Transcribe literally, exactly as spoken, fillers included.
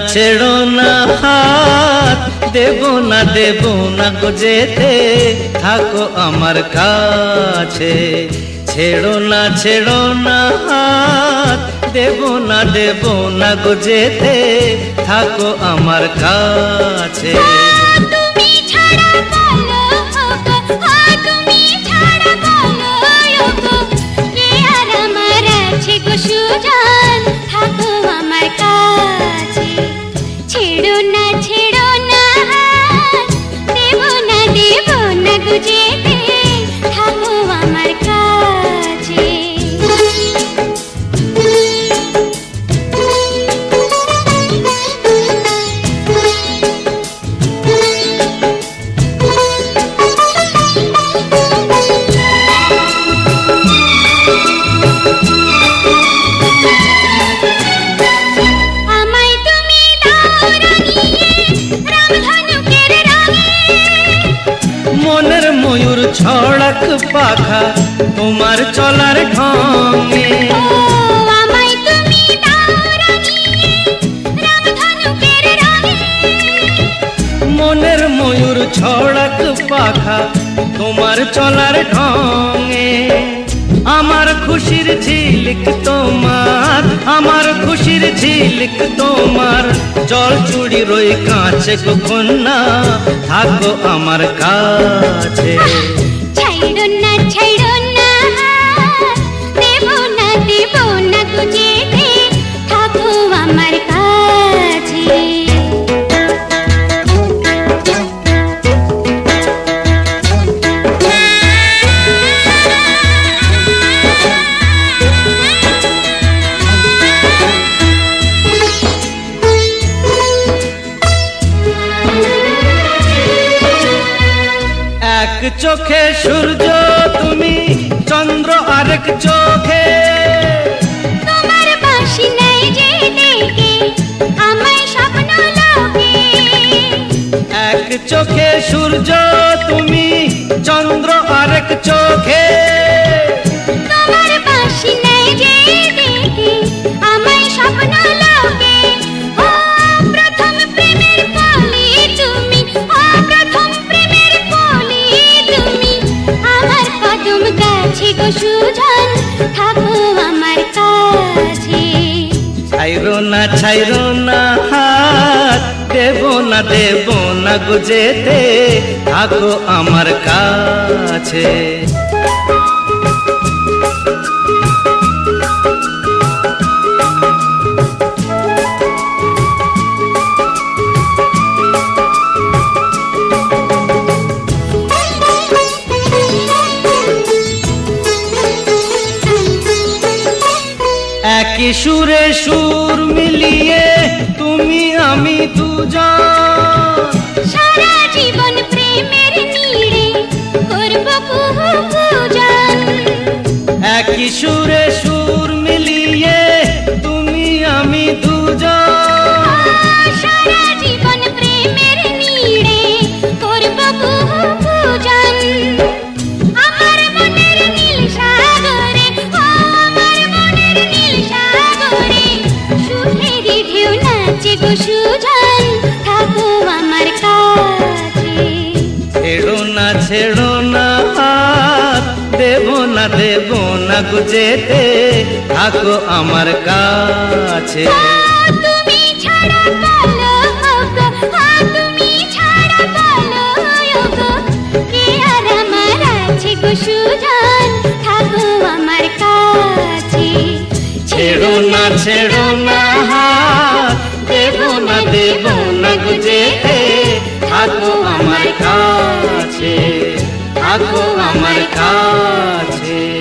ছেড়ো না হাত, দেব না দেব না গো যেতে, থাকো আমার কাছে। ছেড়ো না ছেড়ো না হাত, দেব না দেব না গো যেতে, থাকো আমার কাছে। তুমি ছাড়া বলো গো, তুমি ছাড়া বলো গো, কে আর আমার আছে গো সুজান, থাকো আমার কাছে। ছেড়ো না ছেড়ো না হাত, দেব না দেব না গো যেতে, থাকো আমার কাছে। মনের ময়ূর ছড়াক পাখা তোমার চলার ঢঙে, আমায় তুমি দাও রাঙিয়ে রামধনুকের রঙে। মনের ময়ূর ছড়াক পাখা তোমার চলার ঢঙে। আমার খুশির ঝিলিক তোমার, আমার খুশির ঝিলিক তোমার, জল চুড়ি রই কাছে গো কন্যা, থাকো আমার কাছে। ছাইড়ো না ছাইড়ো না হাত, দেব না দেব না গো যেতে, থাকো আমার কাছে। এক চোখে সূর্য তুমি, চন্দ্র আরেক চোখে, তোমার বাঁশি নাই যে ডেকে আমায় স্বপ্ন লোকে। এক চোখে সূর্য তুমি, চন্দ্র আরেক চোখে, তোমার বাঁশি নাই যে ডেকে আমায় স্বপ্ন লোকে। ও প্রথম প্রেমের কলি তুমি, ও প্রথম প্রেমের কলি তুমি, আমার কদম গাছে গো সুজন, থাকো আমার কাছে। ছাইরো না ছাইরো না হাত, দেব না দেব না গো যেতে, থাকো আমার কাছে। একই সুরে সুর মিলিয়ে তুমি আমি দুজন, সারা জীবন প্রেমের নীড়ে করব কুহু পূজন। একই সুরে সুর মিলিয়ে তুমি আমি দুজন, সারা জীবন প্রেমের নীড়ে করব কুহু পূজন। আমার মনের নীল সাগরে, ও আমার মনের নীল সাগরে, সুখেরই ঢেউ নাচে গো সুজন, থাকো আমার কাছে। ছেড়ো না ছেড়ো না হাত, দেব না দেব না গো যেতে, থাকো আমার কাছে। তুমি ছাড়া বলো গো, তুমি ছাড়া বলো গো, কে আর আমার আছে গো সুজন, থাকো আমার কাছে। ছেড়ো না ছেড়ো না হাত, দেব না দেব না গো যেতে, থাকো আমার কাছে, থাকো আমার কাছে।